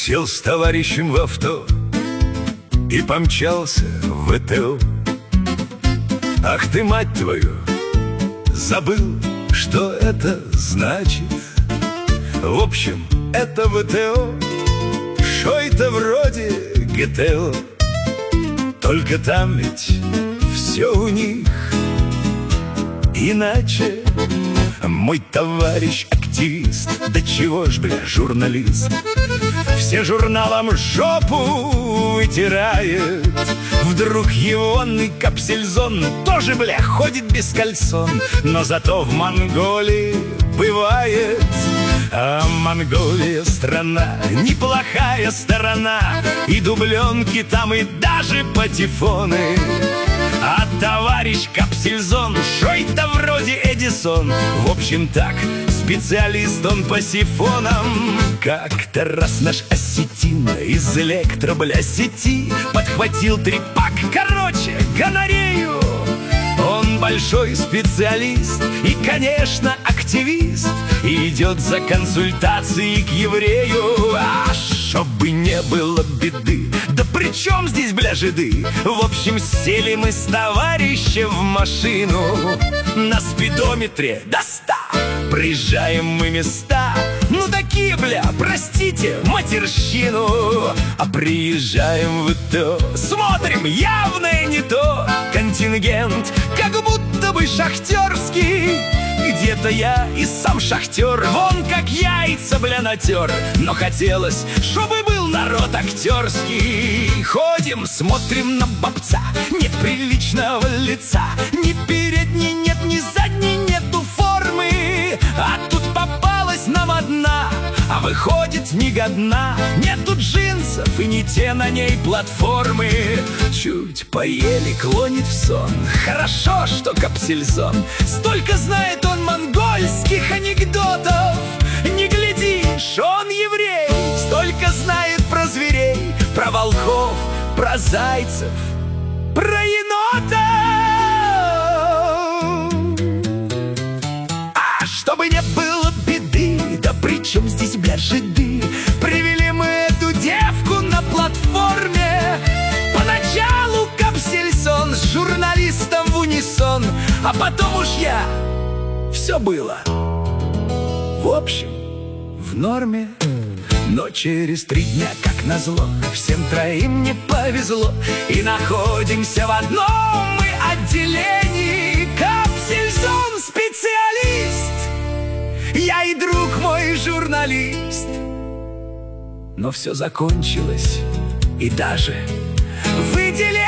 Сел с товарищем в авто и помчался в ВТО. Ах ты, мать твою, забыл, что это значит. В общем, это ВТО, шо-то вроде ГТО. Только там ведь все у них иначе. Мой товарищ активист, да чего ж, бля, журналист, все журналам жопу вытирает. Вдруг его капсельзон тоже, бля, ходит без кальсон. Но зато в Монголии бывает. А Монголия страна, неплохая сторона. И дубленки там, и даже патефоны. А товарищ капсельзон, шо-то вроде Эдисон. В общем так, специалист он по сифонам. Как-то раз наш осетин из электро, бля, сети подхватил трепак, короче, гонорею. Он большой специалист и, конечно, активист, и идет за консультацией к еврею. А чтобы не было беды, да при чем здесь, бля, жиды? В общем, сели мы с товарищем в машину. На спидометре до 100 проезжаем мы места. Ну такие, бля, простите, матерщину. А приезжаем в ИТО, смотрим, явное не то. Контингент как будто бы шахтерский. Где-то я и сам шахтер, вон как яйца, бля, натер. Но хотелось, чтобы был народ актерский. Ходим, смотрим на бабца, нет приличного лица. Ни передней нет, ни задней нету формы. А тут попалась нам одна, а выходит негодна. Нету джинсов и не те на ней платформы. Чуть поели, клонит в сон. Хорошо, что капсельзон. Столько знает он монгольских анекдотов. Не глядишь, он еврей. Столько знает про зверей, про волков, про зайцев, про енотов. А чтобы не было беды, да при чем здесь, бля, жиды? Привели мы эту девку на платформе. Поначалу капсельсон с журналистом в унисон. А потом уж все было, в общем, в норме. Но через 3 дня, как назло, всем троим не повезло. И находимся в одном мы отделении. Капсельсон специалист, я и друг мой журналист. Но все закончилось, и даже выделение